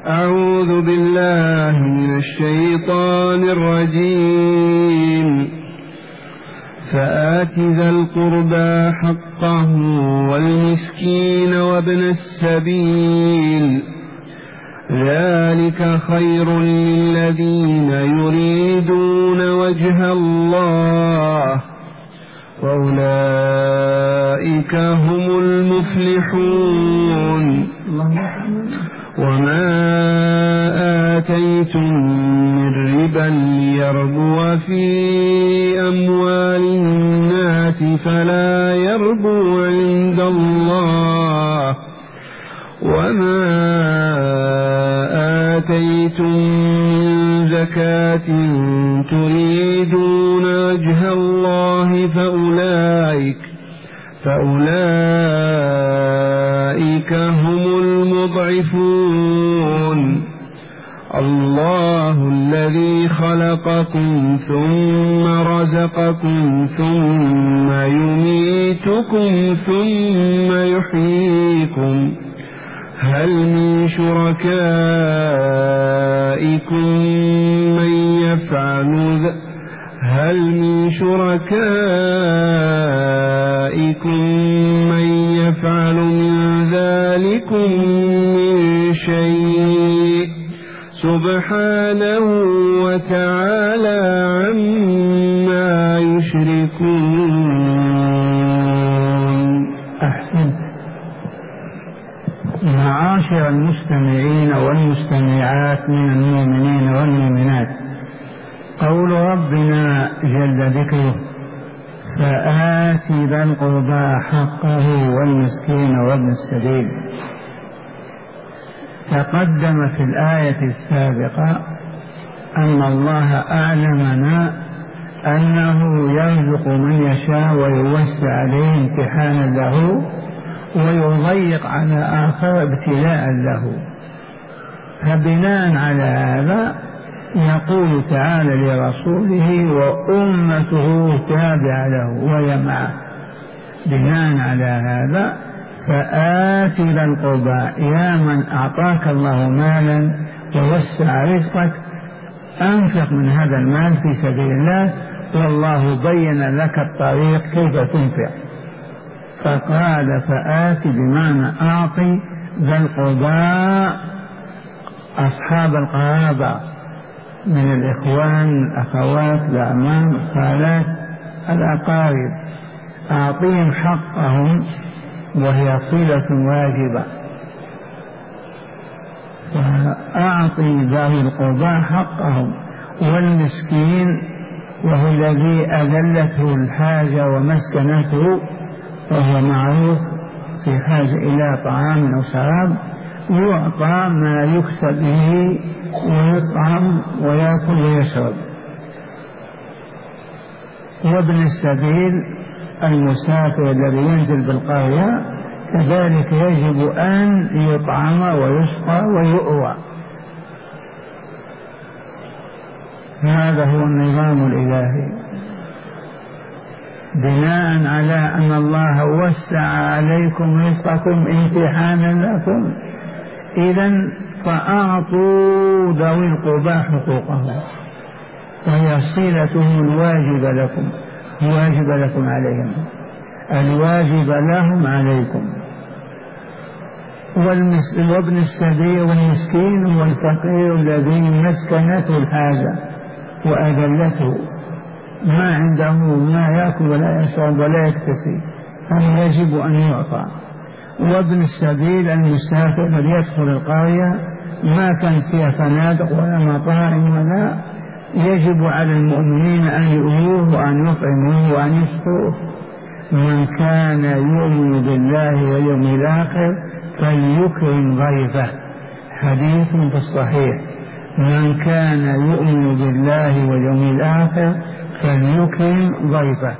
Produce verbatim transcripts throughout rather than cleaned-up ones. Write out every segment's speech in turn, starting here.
أعوذ بالله من الشيطان الرجيم. فآت ذا القربى حقه والمسكين وابن السبيل ذلك خير للذين يريدون وجه الله وأولئك هم المفلحون. وما آتيتم من ربا ليربو في أموال الناس فلا يربو عند الله، وما آتيتم من زكاة تريدون وجه الله فأولئك فأولئك هم المضعفون. الله الذي خلقكم ثم رزقكم ثم يميتكم ثم يحييكم، هل من شركائكم من يفعل هل من شركائكم من يفعل من ذلكم من شيء سبحانه وتعالى عما يشركون. أحسنت. معاشر المستمعين والمستمعات من المؤمنين والمؤمنات، قول ربنا جل ذكره: فآت ذا القربى حقه والمسكين وابن السبيل. تقدم في الآية السابقة أن الله أعلمنا أنه يرزق من يشاء ويوسع عليه امتحانا له ويضيق على آخر ابتلاء له. فبناء على هذا يقول تعالى لرسوله وأمته تابعة له وهي معه. بناء على هذا فآت ذا القربى، يا من أعطاك الله مالا ووسع رزقك أنفق من هذا المال في سبيل الله، والله بين لك الطريق كيف تنفق. فقال فآت بمعنى أعطي ذا القربى، أصحاب القرابة من الإخوان الأخوات الأعمام الخالات الأقارب، أعطيهم حقهم وهي صلة واجبة. فأعطي ذوي القربى حقهم، والمسكين وهو الذي أذلته الحاجة ومسكنته وهو معروف في حاجة إلى طعام أو شراب، يعطى ما يكسب به ويطعم ويأكل ويشرب. وابن السبيل المسافر الذي ينزل بالقرية كذلك يجب أن يطعم ويسقى ويؤوى. هذا هو النظام الإلهي، بناء على أن الله وسع عليكم رزقكم امتحانا لكم. إذن فأعطوا ذوي القربى حقوقهم، وهي صلتهم الواجبة لكم، الواجب لكم عليهم، الواجب لهم عليكم. وابن السبيل والمسكين والفقير الذي مسكنته الحاجة وأذلته، ما عنده ما يأكل ولا يشرب ولا يكتسي، هذا يجب أن يعطى. وابن السبيل المسافر الذي يدخل القرية ما كان فيها فنادق ولا مطاعم ولا، يجب على المؤمنين أن يؤوه وأن يطعموه وأن يسقوه. من كان يؤمن بالله واليوم الآخر فليكرم ضيفه، حديث في الصحيح. من كان يؤمن بالله واليوم الآخر فليكرم ضيفه.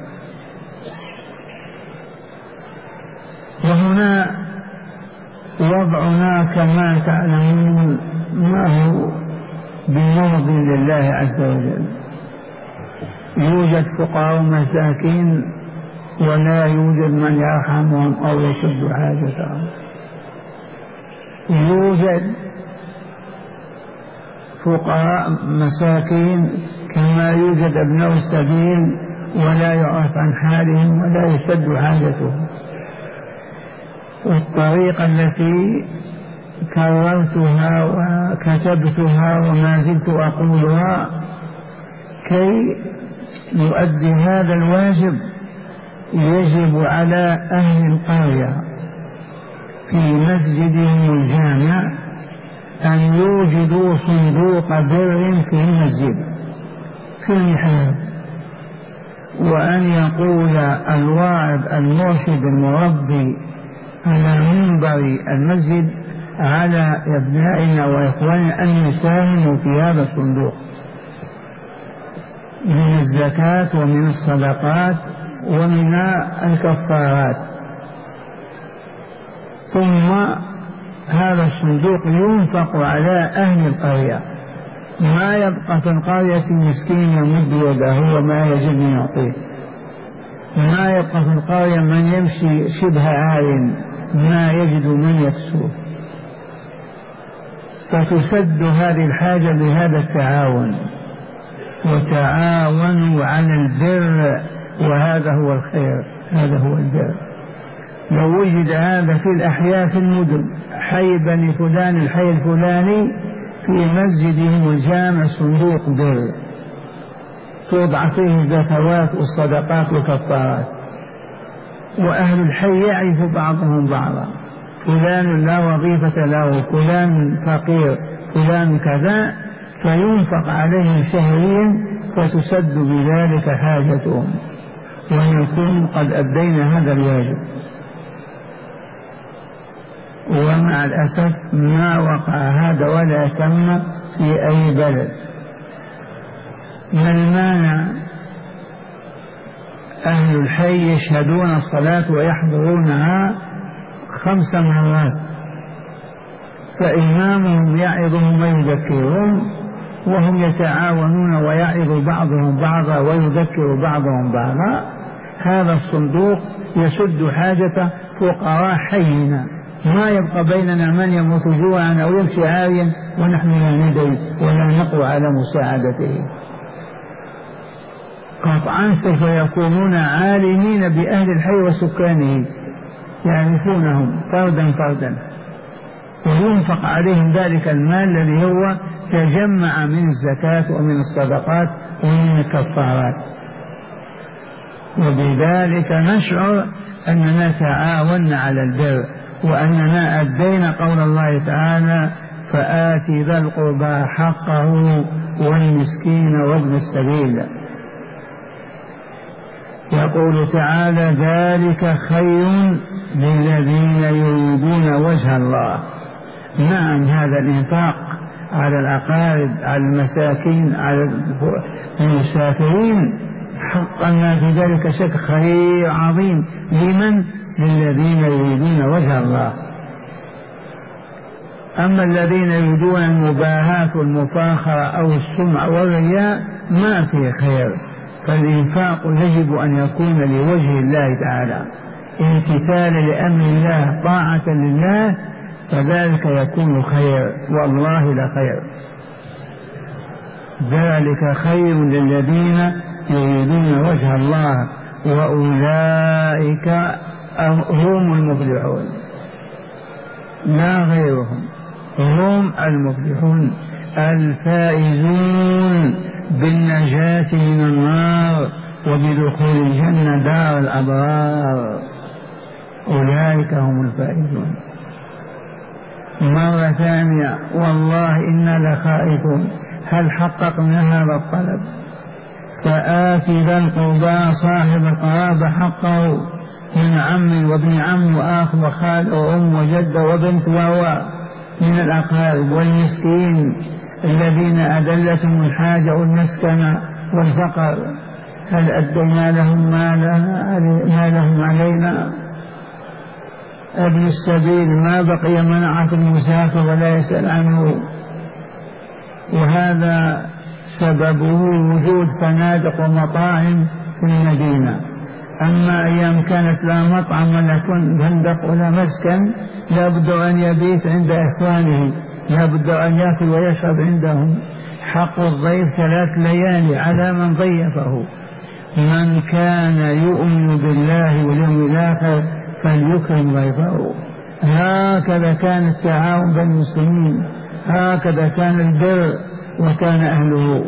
وهنا وضعنا كما تعلمون ما هو بمرضي لله عز وجل. يوجد فقراء ومساكين ولا يوجد من يرحمهم أو يشد حاجتهم. يوجد فقراء مساكين كما يوجد ابناء السبيل ولا يعرف عن حالهم ولا يسد حاجتهم. والطريقة التي كررتها وكتبتها وما زلت أقولها كي نؤدي هذا الواجب، يجب على أهل القرية في مسجدهم الجامع أن يوجدوا صندوق بر في المسجد في المحراب، وأن يقول الواعظ المرشد المربي على منبر المسجد على أبنائنا وإخواننا أن يساهموا في هذا الصندوق من الزكاة ومن الصدقات ومن الكفارات. ثم هذا الصندوق ينفق على أهل القرية، ما يبقى في القرية مسكين يمد يده وما يجب من يعطيه، ما يبقى في القرية من يمشي شبه عار ما يجد من يكسوه. فتسد هذه الحاجة بهذا التعاون، وتعاونوا على البر، وهذا هو الخير، هذا هو البر. لو وجد هذا في الأحياء في المدن، حي بني فلان الحي الفلاني في مسجدهم الجامع صندوق بر توضع فيه الزكوات والصدقات والكفارات، وأهل الحي يعرف بعضهم بعضا، فلان لا وظيفة له، فلان فقير، فلان كذا، فينفق عليهم شهريا فتسد بذلك حاجتهم، ونكون قد أدينا هذا الواجب. ومع الأسف ما وقع هذا ولا تم في أي بلد. ما المانع؟ أهل الحي يشهدون الصلاة ويحضرونها خمس مرات، فإمامهم يعظهم ويذكرهم، وهم يتعاونون ويعظ بعضهم بعضا ويذكر بعضهم بعضا. هذا الصندوق يسد حاجة فقراء حينا، ما يبقى بيننا من يموت جوعا أو يمشي عاريا ونحن لا ندري ولا نقوى على مساعدته. قطعا سوف يكونون عالمين بأهل الحي وسكانه، يعرفونهم فردا فردا، وينفق عليهم ذلك المال الذي هو تجمع من الزكاة ومن الصدقات ومن الكفارات. وبذلك نشعر أننا تعاوننا على البر، وأننا أدينا قول الله تعالى: فآت ذا القربى حقه والمسكين وابن السبيل. يقول تعالى: ذلك خير للذين يريدون وجه الله. نعم، هذا الإنفاق على الأقارب، على المساكين، على المسافرين، حقا ما في ذلك شك خير عظيم. لمن؟ للذين يريدون وجه الله. أما الذين يريدون المباهاة والمفاخرة أو السمع والرياء ما في خير. فالإنفاق يجب أن يكون لوجه الله تعالى، امتثالا لأمر الله، طاعة لله، فذلك يكون خير، والله لخير. ذلك خير للذين يريدون وجه الله وأولئك هم المفلحون، لا غيرهم، هم المفلحون الفائزون بالنجاة من النار وبدخول الجنة دار الأبرار. أولئك هم الفائزون. مرة ثانية: والله إنا لخائفون. هل حققنا هذا الطلب؟ فآت ذا القربى صاحب القرابة حقه من عم وابن عم وآخ وخال وأم وجد وبنت وهو من الأقارب، والمسكين الذين أدلتهم الحاجة والمسكنة والفقر. هل أدينا لهم ما لهم علينا؟ ابن السبيل ما بقي منعة المسافر ولا يسأل عنه، وهذا سببه وجود فنادق ومطاعم في المدينة. أما أيام كانت لا مطعم ولا فندق ولا مسكن، لابد أن يبيت عند إخوانه، لابد أن يأكل ويشرب عندهم. حق الضيف ثلاث ليالي على من ضيفه. من كان يؤمن بالله واليوم الآخر فليكرم ضيفه. هكذا كان التعاون بين المسلمين، هكذا كان البر وكان أهله.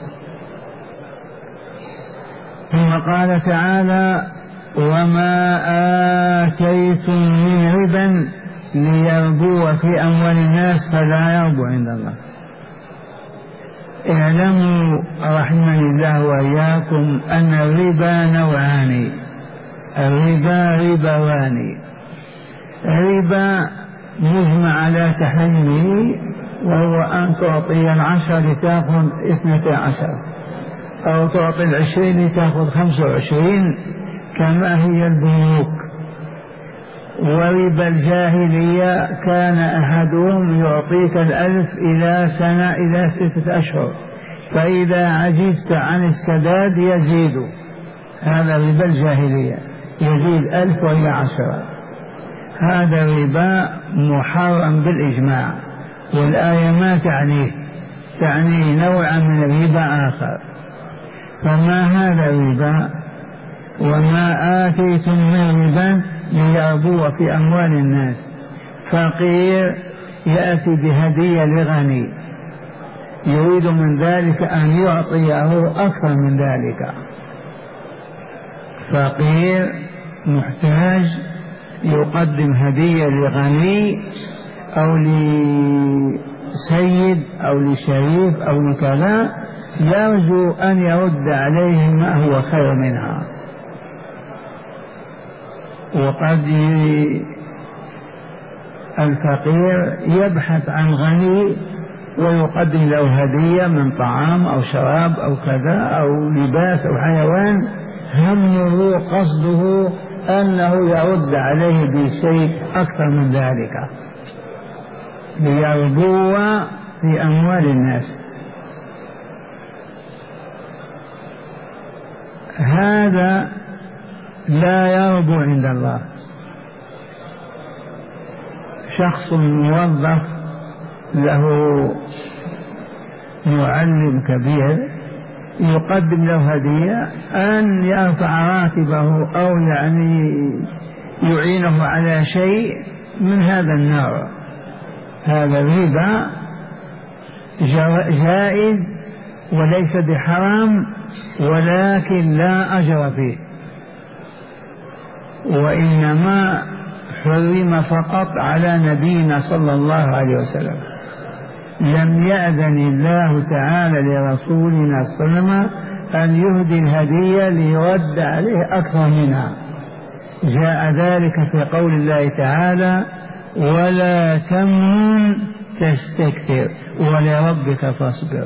ثم قال تعالى: وما آتيتم من ربا ليربو في أموال الناس فلا يربو عند الله. اعلموا رحمني الله وإياكم أن الربا نوعان، الربا ربوان. ربا مجمع على تحريمه، وهو أن تعطي العشر لتأخذ اثنتي عشر، أو تعطي العشرين لتأخذ خمسة وعشرين كما هي البنوك. وربا الجاهلية كان أحدهم يعطيك الألف إلى سنة إلى ستة أشهر، فإذا عجزت عن السداد يزيد. هذا ربا الجاهلية، يزيد ألف وإلى عشرة. هذا الربا محرم بالإجماع، والآية ما تعنيه، تعني نوعا من الربا آخر. فما هذا الربا؟ وما آتيتم من ربا ليربو في أموال الناس. فقير يأتي بهدية لغني، يريد من ذلك أن يعطيه أكثر من ذلك. فقير محتاج يقدم هدية لغني أو لسيد أو لشريف أو لكذا، يرجو أن يرد عليه ما هو خير منها. وقد الفقير يبحث عن غني ويقدم له هدية من طعام أو شراب أو كذا أو لباس أو حيوان، همه قصده أنه يرد عليه بشيء أكثر من ذلك ليربو في أموال الناس. هذا لا يربو عند الله. شخص موظف له معلم كبير يقدم له هدية أن يرفع راتبه أو يعني يعينه على شيء من هذا النوع. هذا الربا جائز وليس بحرام، ولكن لا أجر فيه، وإنما حرم فقط على نبينا صلى الله عليه وسلم. لم يأذن الله تعالى لرسولنا صلى الله عليه وسلم أن يهدي الهدية ليرد عليه أكثر منها. جاء ذلك في قول الله تعالى: ولا تمنن تستكثر ولربك فاصبر.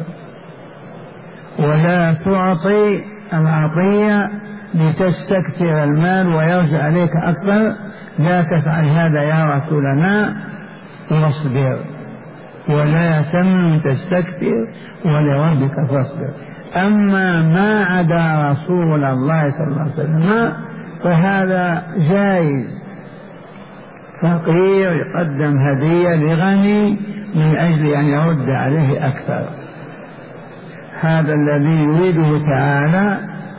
ولا تعطي العطية لتستكثر المال ويرجع عليك أكثر، لا تفعل هذا يا رسولنا، واصبر. ولا تمنن تستكثر ولربك فاصبر. أما ما عدا رسول الله صلى الله عليه وسلم فهذا جائز. فقير يقدم هدية لغني من أجل أن يرد عليه أكثر. هذا الذي يريده تعالى: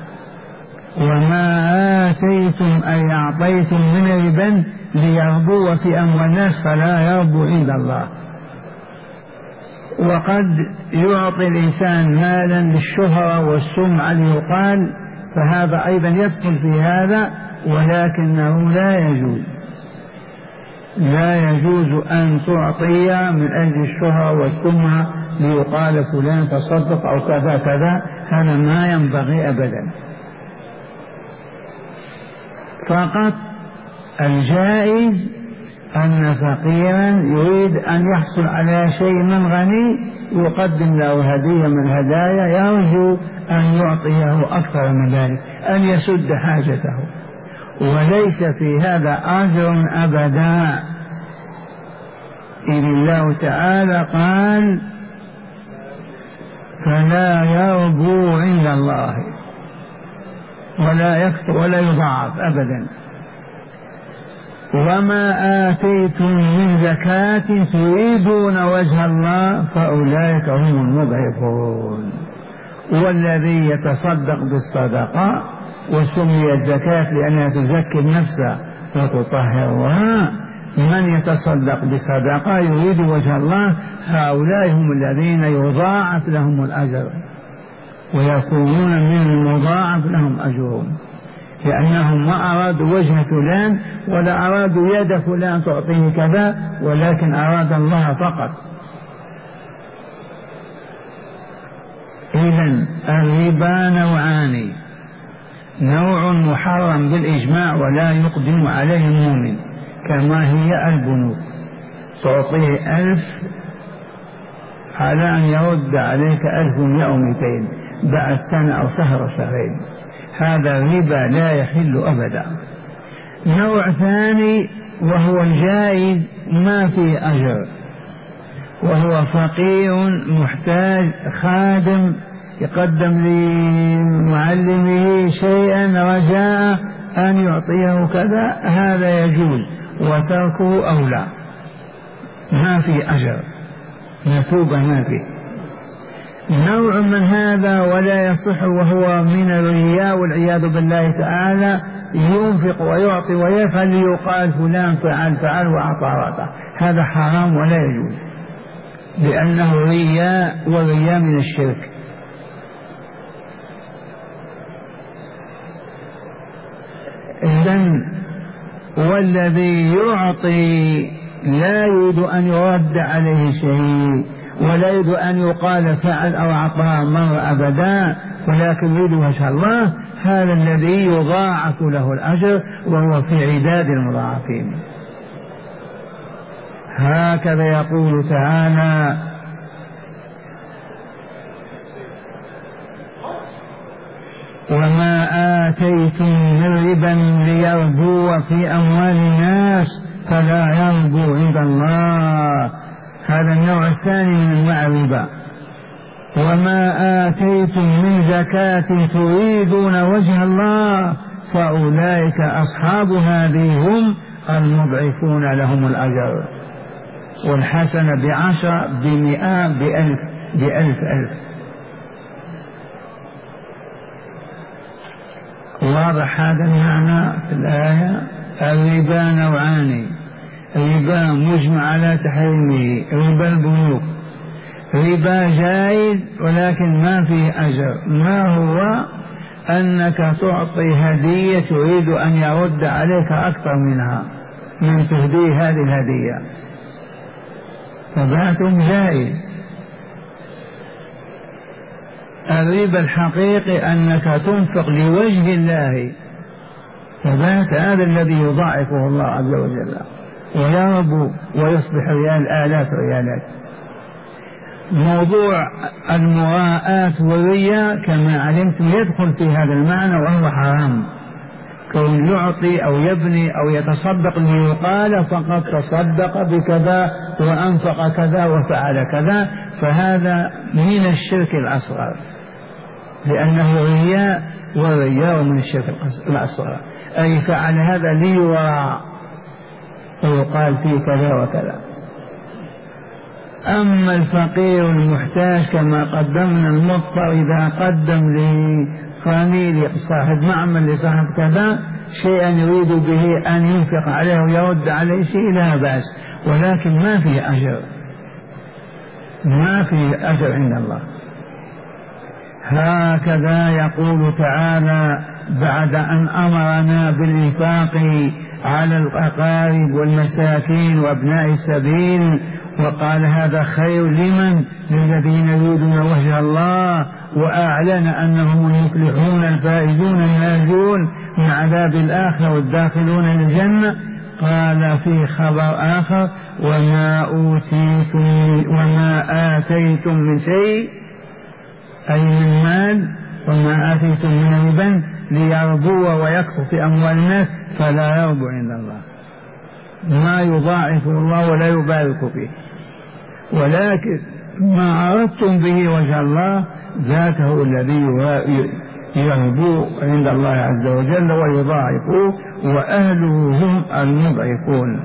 وما آتيتم أي أعطيتم من ربا ليربو في أموال الناس فلا يربو عند الله. وقد يعطي الإنسان مالا للشهرة والسمعة ليقال، فهذا أيضا يدخل في هذا، ولكنه لا يجوز لا يجوز أن تعطي من أجل الشهرة والسمعة ليقال فلان تصدق أو كذا كذا، هذا ما ينبغي أبدا. فقط الجائز أن فقيرا يريد أن يحصل على شيء من غني يقدم له هدية من هدايا، يرجو أن يعطيه أكثر من ذلك، أن يسد حاجته، وليس في هذا أجر أبدا. إذ الله تعالى قال: فلا يربو عند الله ولا يكثر ولا يضاعف أبدا. وما آتيتم من زكاة تريدون وجه الله فأولئك هم المضعفون. والذي يتصدق بالصدقة وسميت زكاة لأنها تزكي النفس وتطهرها، من يتصدق بصدقة يريد وجه الله هؤلاء هم الذين يضاعف لهم الأجر ويكونون من المضاعف لهم أجرهم، لأنهم ما أرادوا وجه فلان ولا أرادوا يد فلان تعطيه كذا، ولكن أراد الله فقط. إذن الربا نوعان: نوع محرم بالإجماع ولا يقدم عليه المؤمن كما هي البنوك، تعطيه ألف على أن يرد عليك ألف ومئة ومئتين بعد سنة أو شهر أو شهرين، هذا الربا لا يحل أبدا. نوع ثاني وهو الجائز ما فيه أجر، وهو فقير محتاج خادم يقدم لمعلمه شيئا رجاء أن يعطيه كذا، هذا يجوز، وتركه أولى، ما في أجر، مثوبة ما فيه. نوع من هذا ولا يصح وهو من الرياء والعياذ بالله تعالى، ينفق ويعطي ويفعل ليقال فلان فعل فعل وأعطى، هذا حرام ولا يجوز، لأنه رياء، والرياء من الشرك. إذن والذي يعطي لا يريد أن يرد عليه شيء ولا يريد أن يقال فعل أو أعطاه مرة أبدا، ولكن يريد وجه الله، هذا الذي يضاعف له الأجر وهو في عداد المضاعفين. هكذا يقول تعالى: وما آتيتم من ربا ليربو في أموال الناس فلا يربو عند الله، هذا النوع الثاني من أنواع الربا. وما آتيتم من زكاة تريدون وجه الله فأولئك أصحاب هذه هم المضعفون لهم الأجر، والحسنة بعشر بمئة بألف بألف ألف. واضح هذا المعنى في الآية. الربا نوعان: ربا مجمع على تحريمه، ربا البنوك، ربا جائز ولكن ما فيه أجر، ما هو؟ أنك تعطي هدية تريد أن يرد عليك أكثر منها من تهدي هذه الهدية، فباتم جائز. الربا الحقيقي أنك تنفق لوجه الله، فبات هذا الذي يضاعفه الله عز وجل ويربو ويصبح ريال آلاف ريالات. موضوع المراءة والرياء كما علمتم يدخل في هذا المعنى وهو حرام، كون يعطي أو يبني أو يتصدق ليقال فقد تصدق بكذا وأنفق كذا وفعل كذا، فهذا من الشرك الأصغر، لأنه رياء، والرياء من الشرك الأصغر، أي فعل هذا ليرى ويقال فيه كذا وكذا. أما الفقير المحتاج كما قدمنا، المضطر إذا قدم لخميل صاحب معمل لصاحب كذا شيئا يريد به أن ينفق عليه ويرد عليه شيء لا بأس، ولكن ما فيه أجر، ما فيه أجر عند الله. هكذا يقول تعالى بعد أن أمرنا بالإنفاق على الأقارب والمساكين وأبناء السبيل، وقال هذا خير لمن؟ للذين يريدون وجه الله، وأعلن أنهم المفلحون الفائزون الناجون من عذاب الآخرة والداخلون الجنة. قال في خبر آخر: وما أوتيتم وما آتيتم من شيء، أي من مال، وما آتيتم من ربا ليربو ويكثر في أموال الناس فلا يربو عند الله، ما يضاعف الله ولا يبارك فيه، ولكن ما أردتم به وجه الله ذاته الذي يهبوا عند الله عز وجل ويضاعفوا، وأهله هم المضعفون.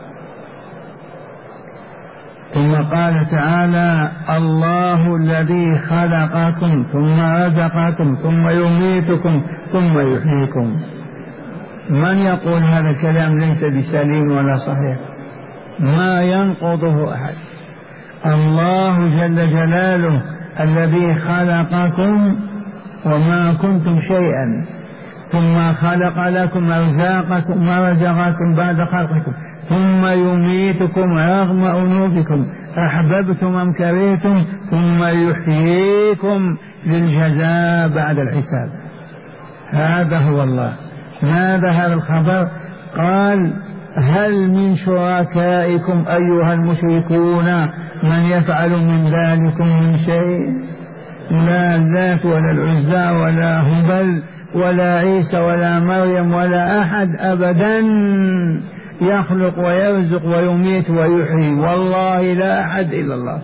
ثم قال تعالى: الله الذي خلقكم ثم رزقكم ثم يميتكم ثم يحييكم. من يقول هذا الكلام ليس بسليم ولا صحيح، ما ينقضه أحد. الله جل جلاله الذي خلقكم وما كنتم شيئا، ثم خلق لكم أرزاقكم ورزقكم بعد خلقكم، ثم يميتكم رغم أنوبكم أحببتم أم كرهتم، ثم يحييكم للجزاء بعد الحساب. هذا هو الله. ماذا هذا الخبر؟ قال: هل من شركائكم أيها المشركون من يفعل من ذلكم من شيء؟ لا اللات ولا العزى ولا هبل ولا عيسى ولا مريم ولا أحد أبدا يخلق ويرزق ويميت ويحيي، والله لا أحد إلا الله.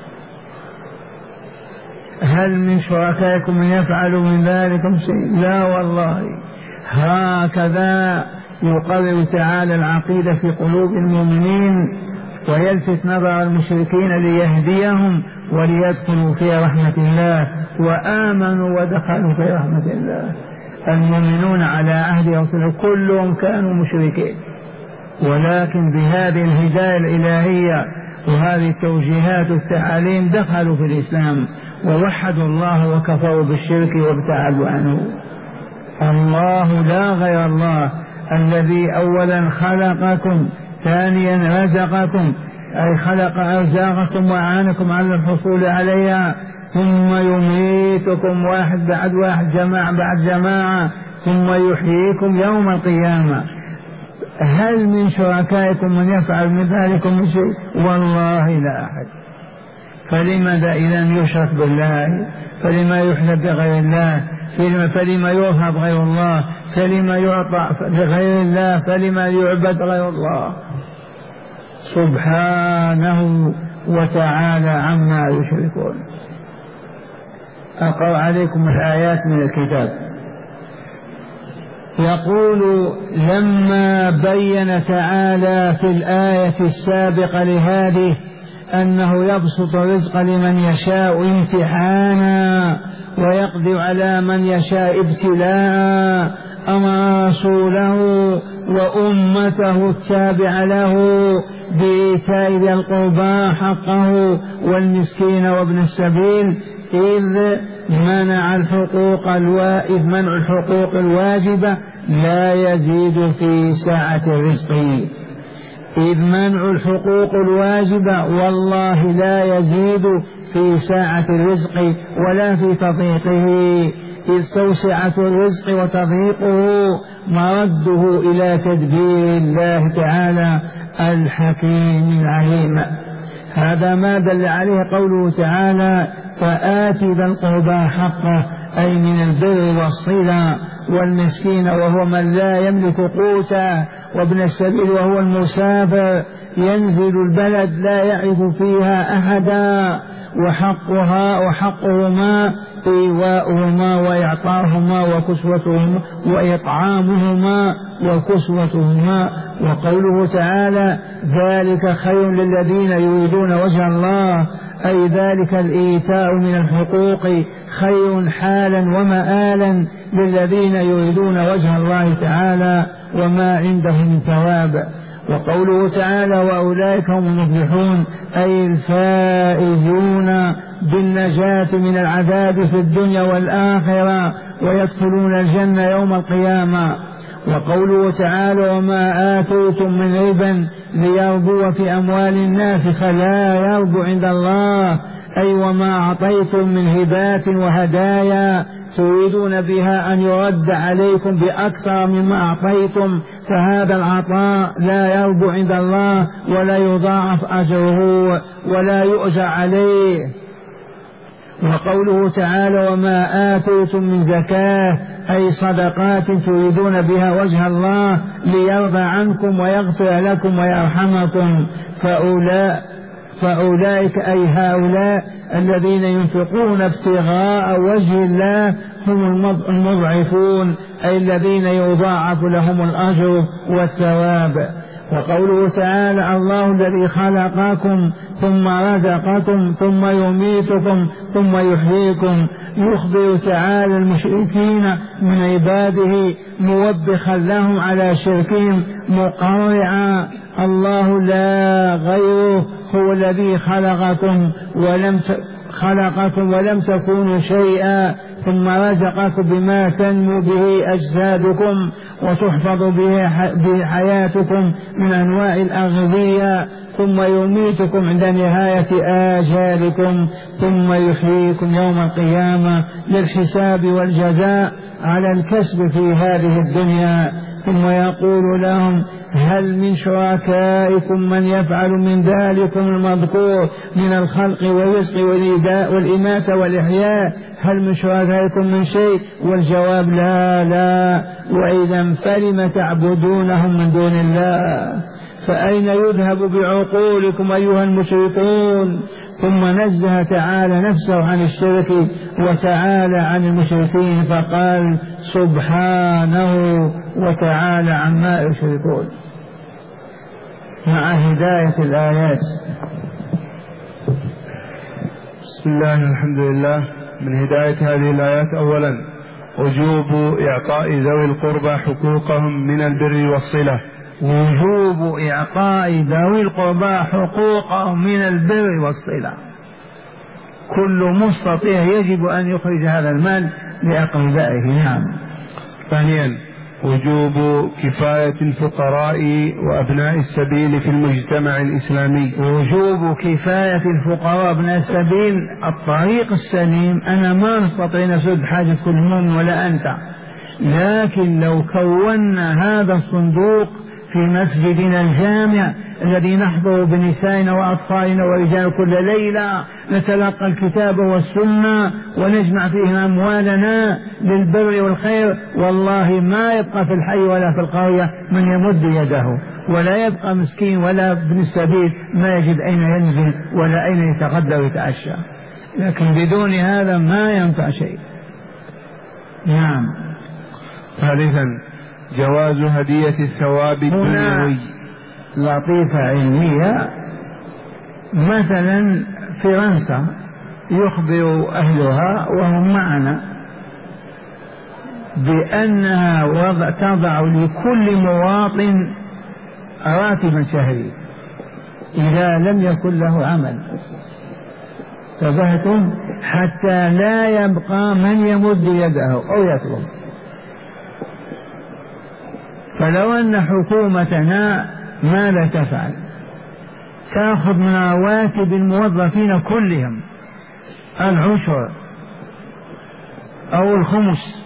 هل من شركائكم من يفعل من ذلكم شيء؟ لا والله. هكذا يقرر تعالى العقيدة في قلوب المؤمنين ويلفت نظر المشركين ليهديهم وليدخلوا في رحمة الله، وآمنوا ودخلوا في رحمة الله. المؤمنون على عهد رسوله كلهم كانوا مشركين، ولكن بهذه الهداية الإلهية وهذه التوجيهات والتعاليم دخلوا في الإسلام ووحدوا الله وكفروا بالشرك وابتعدوا عنه. الله لا غير الله، الذي أولا خلقكم، ثانيا رزقكم أي خلق أرزاقكم وأعانكم على الحصول عليها، ثم يميتكم واحد بعد واحد، جماعة بعد جماعة، ثم يحييكم يوم القيامة. هل من شركائكم من يفعل من ذلكم من شيء؟ والله لا أحد. فلماذا إذن يشرك بالله؟ فلما يحلف بغير الله؟ فلما يوهب غير الله؟ فلما يعطى لغير الله؟ فلما يعبد غير الله؟ سبحانه وتعالى عما يشركون. أقرأ عليكم الآيات من الكتاب. يقول: لما بين تعالى في الآية السابقة لهذه أنه يبسط الرزق لمن يشاء امتحانا ويقدر على من يشاء ابتلاء، أمر رسوله وأمته التابع له بإيتاء ذي القربى حقه والمسكين وابن السبيل، إذ منع الحقوق الوا... منع الحقوق الواجبة لا يزيد في سعة الرزق. إذ منع الحقوق الواجبة والله لا يزيد في ساعة الرزق ولا في تضييقه، إذ توسعة الرزق وتضييقه مرده إلى تدبير الله تعالى الحكيم العليم. هذا ما دل عليه قوله تعالى: فآت ذا القربى حقه، أي من البر والصلة، والمسكين وهو من لا يملك قوتا، وابن السبيل وهو المسافر ينزل البلد لا يعرف فيها أحدا، وحقها وحقهما إيواؤهما وإعطاهما وكسوتهما وإطعامهما وكسوتهما. وقوله تعالى: ذلك خير للذين يريدون وجه الله، أي ذلك الإيتاء من الحقوق خير حالا ومآلا للذين يريدون وجه الله تعالى وما عندهم من ثواب. وقوله تعالى: وأولئك هم المفلحون، أي الفائزون بالنجاة من العذاب في الدنيا والآخرة ويدخلون الجنة يوم القيامة. وقوله تعالى: وما آتيتم من ربا ليربو في أموال الناس فلا يربو عند الله، أي وما أعطيتم من هبات وهدايا تريدون بها أن يرد عليكم بأكثر مما أعطيتم، فهذا العطاء لا يربو عند الله ولا يضاعف أجره ولا يؤجر عليه. وقوله تعالى: وما آتيتم من زكاة، أي صدقات تريدون بها وجه الله ليرضى عنكم ويغفر لكم ويرحمكم، فأولئك فأولئك أي هؤلاء الذين ينفقون ابتغاء وجه الله هم المضعفون، أي الذين يضاعف لهم الأجر والثواب. وقوله تعالى الله الذي خلقكم ثم رزقكم ثم يميتكم ثم يحييكم، يخبر تعالى المشركين من عباده موبخا لهم على شركهم مقرعا الله لا غيره هو الذي خلقكم ولم خلقكم ولم تكونوا شيئا ثم رزقكم بما تنمو به أجسادكم وتحفظ به حياتكم من أنواع الأغذية، ثم يميتكم عند نهاية آجالكم ثم يحييكم يوم القيامة للحساب والجزاء على الكسب في هذه الدنيا. ثم يقول لهم هل من شركائكم من يفعل من ذلكم المذكور من الخلق والرزق والإماتة والإحياء، هل من شركائكم من شيء؟ والجواب لا لا. وإذا فلم تعبدونهم من دون الله؟ فأين يذهب بعقولكم أيها المشركون؟ ثم نزه تعالى نفسه عن الشرك وتعالى عن المشركين فقال سبحانه وتعالى عما يشركون. مع هداية الآيات. بسم الله الحمد لله. من هداية هذه الآيات أولا وجوب إعطاء ذوي القربى حقوقهم من البر والصلة. وجوب إعطاء ذوي القربى حقوقهم من البر والصلة، كل مستطيع يجب أن يخرج هذا المال لأقربائه. نعم. ثانيا وجوب كفاية الفقراء وأبناء السبيل في المجتمع الإسلامي. وجوب كفاية الفقراء وأبناء السبيل الطريق السليم. أنا ما نستطيع نسد حاجة كل مؤمن ولا أنت، لكن لو كونا هذا الصندوق في مسجدنا الجامع الذي نحضر بنسائنا وأطفالنا ورجال كل ليلة نتلقى الكتاب والسنة ونجمع فيها أموالنا للبر والخير، والله ما يبقى في الحي ولا في القرية من يمد يده، ولا يبقى مسكين ولا ابن السبيل ما يجد أين ينزل ولا أين يتغدى ويتعشى. لكن بدون هذا ما ينفع شيء. نعم. ثالثا جواز هدية الثواب الدنيوي. لطيفة علمية. مثلا فرنسا يخبر أهلها وهم معنا بأنها وضع تضع لكل مواطن راتبا شهري إذا لم يكن له عمل، فبهتم حتى لا يبقى من يمد يده أو يطلب. فلو أن حكومتنا ماذا تفعل؟ تأخذ من رواتب الموظفين كلهم العشر أو الخمس،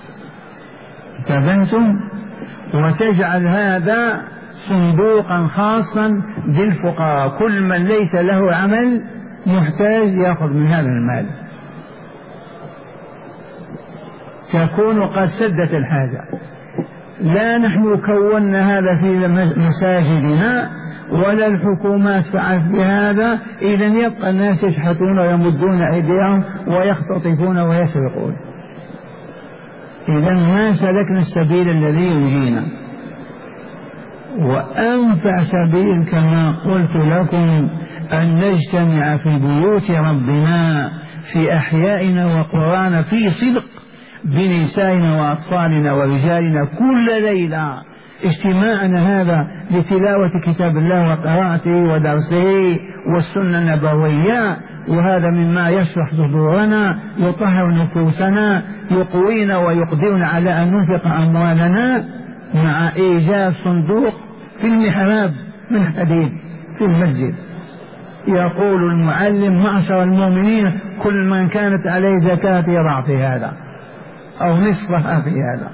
تبنتم، وتجعل هذا صندوقا خاصا بالفقراء، كل من ليس له عمل محتاج يأخذ من هذا المال، تكون قد سدت الحاجة. لا نحن كونا هذا في مساجدنا ولا الحكومات فعلت بهذا، إذا يبقى الناس يشحتون ويمدون أيديهم ويختطفون ويسرقون. إذا ما سلكنا السبيل الذي يجينا. وأنفع سبيل كما قلت لكم أن نجتمع في بيوت ربنا في أحيائنا وقرانا في صدق بنسائنا وأطفالنا ورجالنا كل ليلة. اجتماعنا هذا لتلاوة كتاب الله وقراءته ودرسه والسنة النبوية، وهذا مما يشرح صدورنا يطهر نفوسنا يقوينا ويقدرنا على أن ننفق أموالنا، مع إيجاد صندوق في المحراب من حديد في المسجد. يقول المعلم معشر المؤمنين كل من كانت عليه زكاة يضع في هذا أو نصفها في هذا،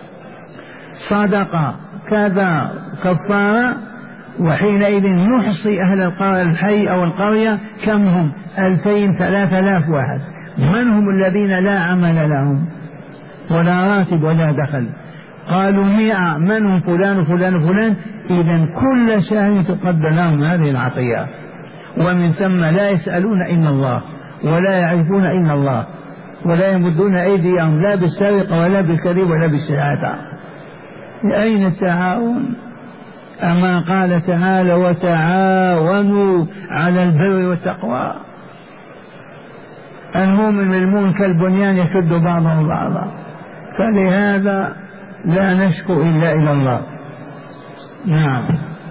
صدقة كذا كفارة. وحينئذ نحصي أهل الحي أو القرية كم هم؟ ألفين ثلاثة آلاف واحد. من هم الذين لا عمل لهم ولا راتب ولا دخل؟ قالوا مئة. من هم؟ فلان وفلان وفلان. إذا كل شهر تقدم لهم هذه العطية. ومن ثم لا يسألون إلا الله ولا يعرفون إلا الله ولا يمدون أيديهم لا بالسرقة ولا بالكذب ولا بالشهادة. أين التعاون؟ أما قال تعالى وتعاونوا على البر والتقوى. المؤمن بالمؤمن كالبنيان يشد بعضه بعضا، فلهذا لا نشكو إلا إلى الله. نعم.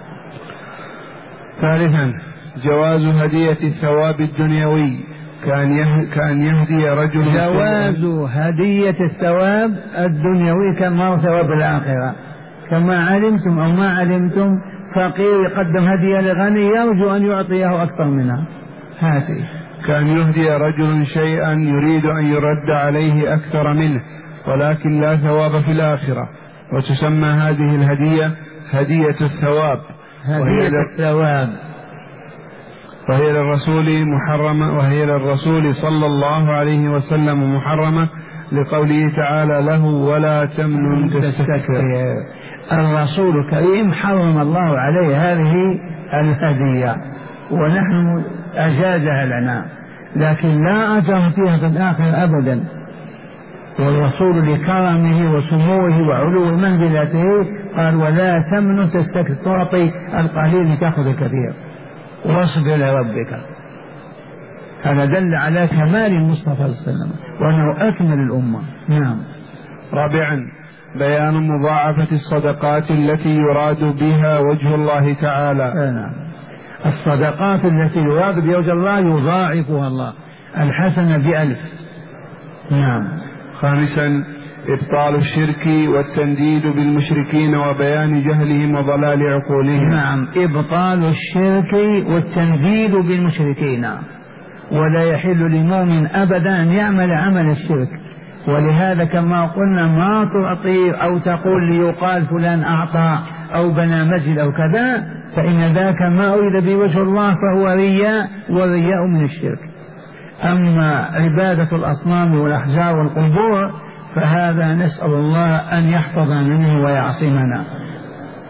ثالثا جواز هدية الثواب الدنيوي كأن يهدي رجل. جواز هدية الثواب الدنيوي كما هو ثواب الآخرة. كما علمتم أو ما علمتم فقير يقدم هدية لغني يرجو أن يعطيه أكثر منها. هذه كأن يهدي رجل شيئا يريد أن يرد عليه أكثر منه ولكن لا ثواب في الآخرة، وتسمى هذه الهدية هدية الثواب. هدية الثواب وهي للرسول محرمة وهي للرسول صلى الله عليه وسلم محرمة لقوله تعالى له ولا تمنن تستكثر. الرسول الكريم حرم الله عليه هذه الهدية ونحن أجازها لنا، لكن لا أجر فيها في الآخر أبدا. والرسول لكرمه وسموه وعلو منزلته قال ولا تمنن تستكثر، تعطي القليل تأخذ الكثير واصبر لربك. هذا دل على كمال المصطفى صلى الله عليه وسلم وأنه أكمل الأمة. نعم. رابعا بيان مضاعفة الصدقات التي يراد بها وجه الله تعالى. نعم. الصدقات التي يراد بها وجه الله يضاعفها الله، الحسنة بألف. نعم. خامسا إبطال الشرك والتنديد بالمشركين وبيان جهلهم وضلال عقولهم. نعم. إبطال الشرك والتنديد بالمشركين، ولا يحل للمؤمن أبدا أن يعمل عمل الشرك. ولهذا كما قلنا ما تعطي أو تقول ليقال فلان أعطى أو بنى مسجد أو كذا، فإن ذاك ما أريد بوجه الله فهو رياء، والرياء من الشرك. أما عبادة الأصنام والأحجار والقبور فهذا نسأل الله أن يحفظنا منه ويعصمنا.